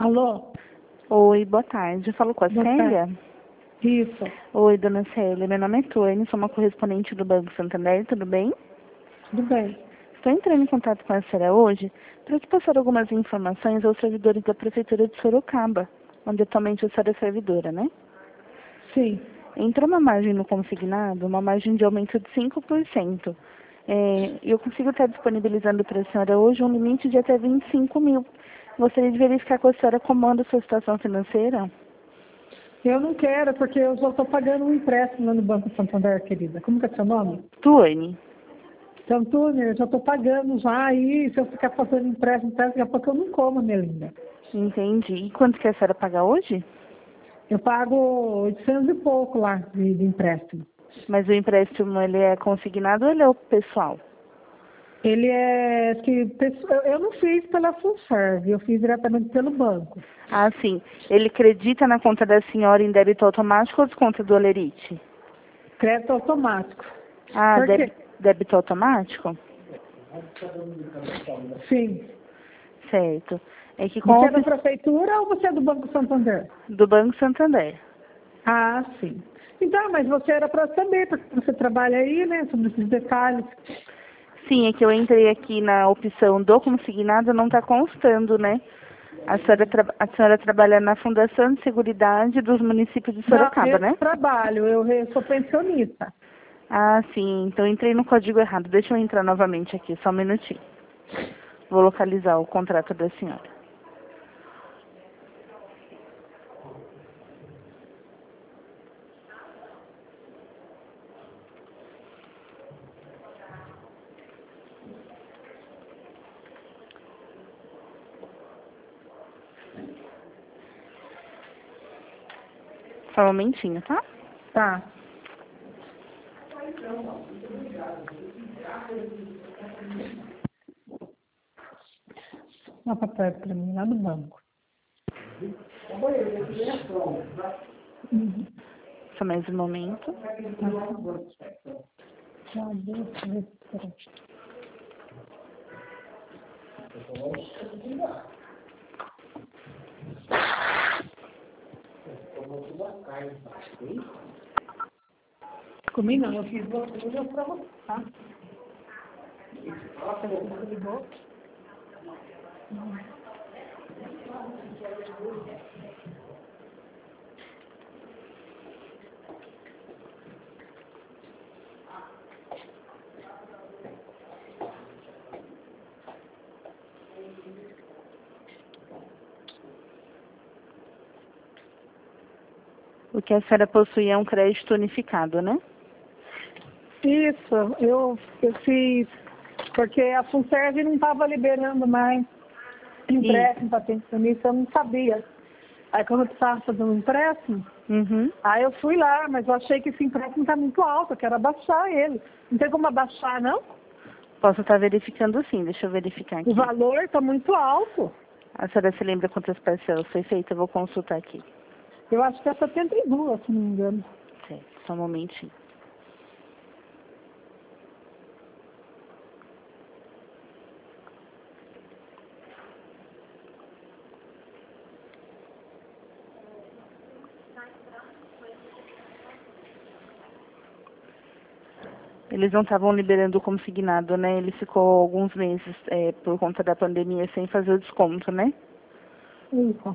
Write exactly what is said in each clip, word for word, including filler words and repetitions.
Alô? Oi, boa tarde. Eu falo com a Boa Célia? tarde. Isso. Oi, dona Célia. Meu nome é Tuane, sou uma correspondente do Banco Santander, tudo bem? Tudo bem. Estou entrando em contato com a senhora hoje para te passar algumas informações aos servidores da Prefeitura de Sorocaba, onde atualmente a senhora é servidora, né? Sim. Entrou uma margem no consignado, uma margem de aumento de cinco por cento. É, eu consigo estar disponibilizando para a senhora hoje um limite de até vinte e cinco mil. Gostaria de verificar com a senhora como anda a sua situação financeira? Eu não quero, porque eu já estou pagando um empréstimo lá no Banco Santander, querida. Como que é seu nome? Tuane. Seu Antônio, eu já estou pagando já aí. Se eu ficar fazendo empréstimo, empréstimo, daqui a pouco eu não como, minha linda. Entendi. E quanto que a senhora paga hoje? Eu pago oitocentos e pouco lá de, de empréstimo. Mas o empréstimo, ele é consignado ou ele é o pessoal? Ele é, acho que, pessoa- eu eu não fiz pela Funserv, eu fiz diretamente pelo banco. Ah, sim. Ele acredita na conta da senhora em débito automático ou desconto do Olerite? Crédito automático. Ah, Por débito, quê? débito automático? Sim. Certo. É que com Você o é da ofi- prefeitura ou você é do Banco Santander? do Banco Santander. Ah, sim. Então, mas você era para saber, porque você trabalha aí, né, sobre esses detalhes. Sim, é que eu entrei aqui na opção do consignado, não está constando, né? A senhora, tra- a senhora trabalha na Fundação de Seguridade dos municípios de Não, Sorocaba, eu né? trabalho, eu re- sou pensionista. Ah, sim. Então entrei no código errado. Deixa eu entrar novamente aqui, só um minutinho. Vou localizar o contrato da senhora. Só um momentinho, tá? Tá. Dá para perto para mim, lá no banco. Uhum. Só mais um momento. Já deu, deixa eu ver se- peraí. Comigo não, eu fiz outro para você, tá? Você ligou? O que a senhora possui é um crédito unificado, né? Isso, eu, eu fiz, porque a Funserv não estava liberando mais empréstimo para pensionista, eu não sabia. Aí quando eu precisava fazer um empréstimo, Uhum. aí eu fui lá, mas eu achei que esse empréstimo está muito alto, eu quero abaixar ele. Não tem como abaixar, não? Posso estar verificando sim, deixa eu verificar O aqui. valor está muito alto. A senhora se lembra quantas parcelas foi feita? Eu vou consultar aqui. Eu acho que é setenta e duas, se não me engano. Certo, só um momentinho. Eles não estavam liberando o consignado, né? Ele ficou alguns meses, é, por conta da pandemia, sem fazer o desconto, né? Isso.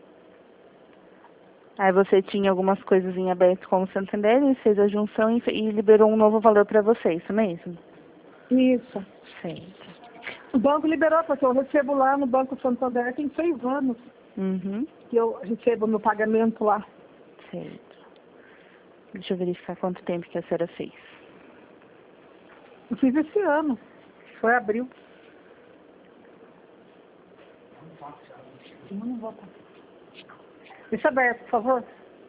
Aí você tinha algumas coisas em aberto com o Santander, ele fez a junção e, fe- e liberou um novo valor para você, isso mesmo? Isso. Certo. O banco liberou, porque eu recebo lá no Banco Santander tem seis anos Uhum. que eu recebo meu pagamento lá. Certo. Deixa eu verificar quanto tempo que a senhora fez. Eu fiz esse ano. Foi abril. Eu não vou. Deixa aberto, por favor.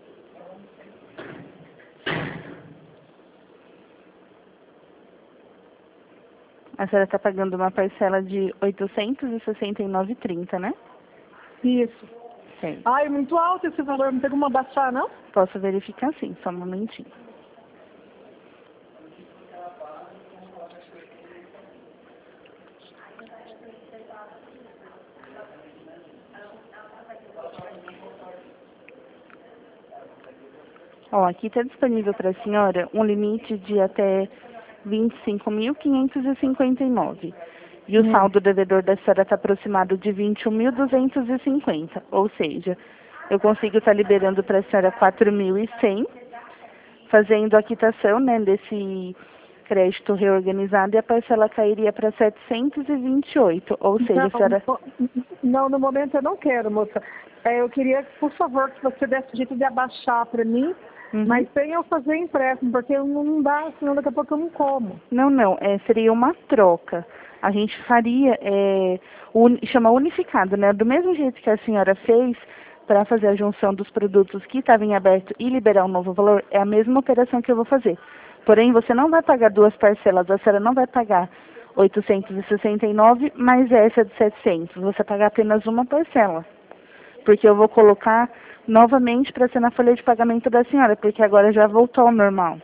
A senhora está pagando uma parcela de oitocentos e sessenta e nove e trinta, né? Isso. Certo. Ai, muito alto esse valor, não tem como abaixar, não? Posso verificar sim, só um momentinho. Ó, aqui está disponível para a senhora um limite de até vinte e cinco mil quinhentos e cinquenta e nove. E o Hum. saldo devedor da senhora está aproximado de vinte e um mil duzentos e cinquenta. Ou seja, eu consigo estar liberando para a senhora quatro mil e cem, fazendo a quitação, né, desse crédito reorganizado, e a parcela cairia para setecentos e vinte e oito. Ou seja, a senhora... Não, não, no momento eu não quero, moça. É, eu queria, por favor, que você desse jeito de abaixar para mim, Uhum. mas sem eu fazer empréstimo, porque não dá, senão daqui a pouco eu não como. Não, não, é, seria uma troca. A gente faria, é, un, chama unificado, né? Do mesmo jeito que a senhora fez para fazer a junção dos produtos que estavam em aberto e liberar um novo valor, é a mesma operação que eu vou fazer. Porém, você não vai pagar duas parcelas, a senhora não vai pagar oitocentos e sessenta e nove mais essa de setecentos. Você vai pagar apenas uma parcela. Porque eu vou colocar novamente para ser na folha de pagamento da senhora, porque agora já voltou ao normal.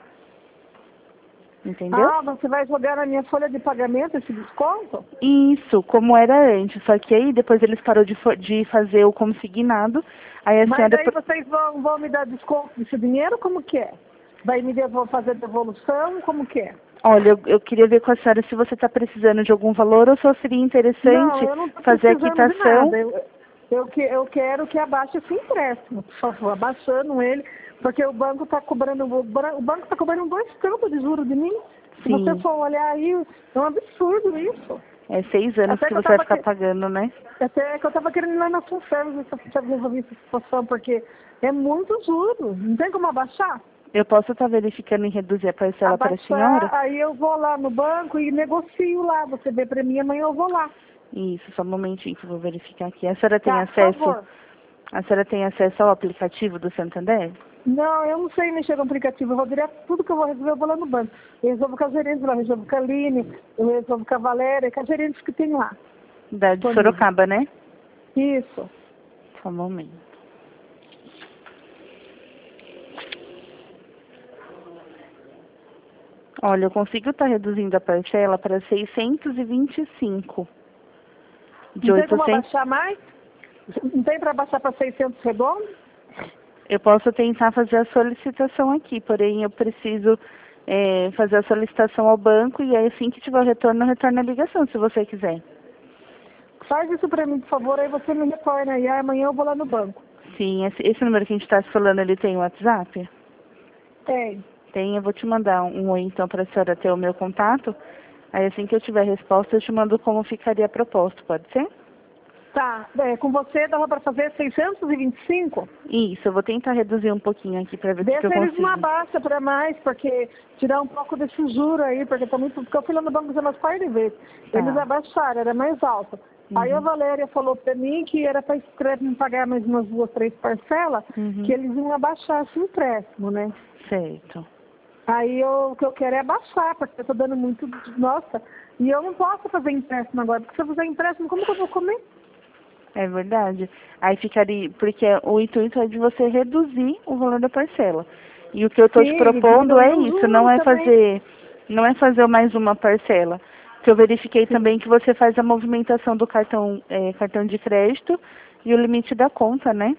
Entendeu? Ah, você vai jogar na minha folha de pagamento esse desconto? Isso, como era antes. Só que aí depois eles pararam de, de fazer o consignado. Aí a Mas senhora... aí vocês vão, vão me dar desconto desse dinheiro? Como que é? Vai me devolver, fazer devolução? Como que é? Olha, eu, eu queria ver com a senhora se você está precisando de algum valor ou só seria interessante Não, eu não tô fazer a precisando de quitação. nada. Eu, eu, que- eu quero que abaixe esse empréstimo, por favor, abaixando ele, porque o banco está cobrando, o bran- o banco está cobrando dois tantos de juros de mim. Se Sim. você for olhar aí, é um absurdo isso. É seis anos Até que que eu você vai tava ficar que- pagando, né? Até que eu estava querendo ir lá na Funferves ver se eu resolver essa situação, porque é muito juro. Não tem como abaixar? Eu posso estar verificando em reduzir a parcela para a senhora? Abaixar, aí eu vou lá no banco e negocio lá. Você vê para mim, amanhã eu vou lá. Isso, só um momentinho que eu vou verificar aqui. A senhora tem Tá, por acesso, favor. a senhora tem acesso ao aplicativo do Santander? Não, eu não sei mexer no aplicativo. Eu vou direto, tudo que eu vou resolver, eu vou lá no banco. Eu resolvo com as gerentes lá, eu resolvo com a Aline, eu resolvo com a Valéria, com as gerentes que tem lá. Da de Disponível. Sorocaba, né? Isso. Só um momento. Olha, eu consigo estar reduzindo a parcela para seiscentos e vinte e cinco. De Não tem como oitocentos... abaixar mais? Não tem para abaixar para seiscentos redondo? Eu posso tentar fazer a solicitação aqui, porém eu preciso é, fazer a solicitação ao banco e aí assim que tiver o retorno, eu retorno a ligação, se você quiser. Faz isso para mim, por favor, aí você me retorna aí, aí amanhã eu vou lá no banco. Sim, esse, esse número que a gente está falando, ele tem WhatsApp? Tem. Tem, eu vou te mandar um oi então para a senhora ter o meu contato. Aí assim que eu tiver a resposta, eu te mando como ficaria a proposta, pode ser? Tá, é, com você dava para fazer seiscentos e vinte e cinco? Isso, eu vou tentar reduzir um pouquinho aqui para ver Vê se eu se eles consigo. não abaixam para mais, porque tirar um pouco desse juro aí, porque tá muito. Porque eu fui lá no banco já umas par de vezes. Tá. Eles abaixaram, era mais alto. Uhum. Aí a Valéria falou para mim que era para me pagar mais umas duas, três parcelas, Uhum. que eles iam abaixar esse empréstimo, né? Certo. Aí eu, o que eu quero é abaixar, porque eu tô dando muito. Nossa, e eu não posso fazer empréstimo agora, porque se eu fizer empréstimo, como que eu vou comer? É verdade. Aí ficaria, porque o intuito é de você reduzir o valor da parcela. E o que eu estou te Sim, propondo é e isso, não é também. fazer, não é fazer mais uma parcela. Que eu verifiquei Sim. também que você faz a movimentação do cartão, é, cartão de crédito e o limite da conta, né?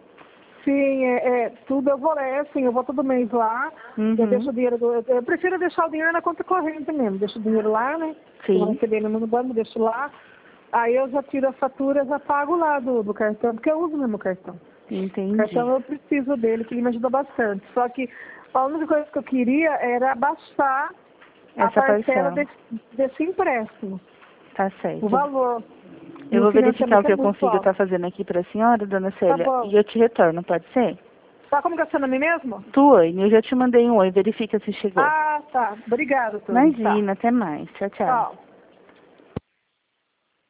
Sim, é, é, tudo eu vou, é assim, eu vou todo mês lá, Uhum. eu deixo o dinheiro, do, eu, eu prefiro deixar o dinheiro na conta corrente mesmo, deixo o dinheiro lá, né? Sim. Eu vou receber mesmo no banco, deixo lá, aí eu já tiro a fatura, já pago lá do, do cartão, porque eu uso mesmo o cartão. Entendi. O cartão eu preciso dele, que ele me ajuda bastante, só que a única coisa que eu queria era abaixar a Essa parcela parcela. desse, desse empréstimo, Tá certo. o valor. Eu E vou verificar o que financiamento é eu muito consigo alto. estar fazendo aqui para a senhora, dona Célia, bom. e eu te retorno, pode ser? Tá, como que é seu nome mesmo? Tuane, eu já te mandei um oi, verifica se chegou. Ah, tá. Obrigada, Tuane. Imagina, até mais. Tchau, tchau. Tchau.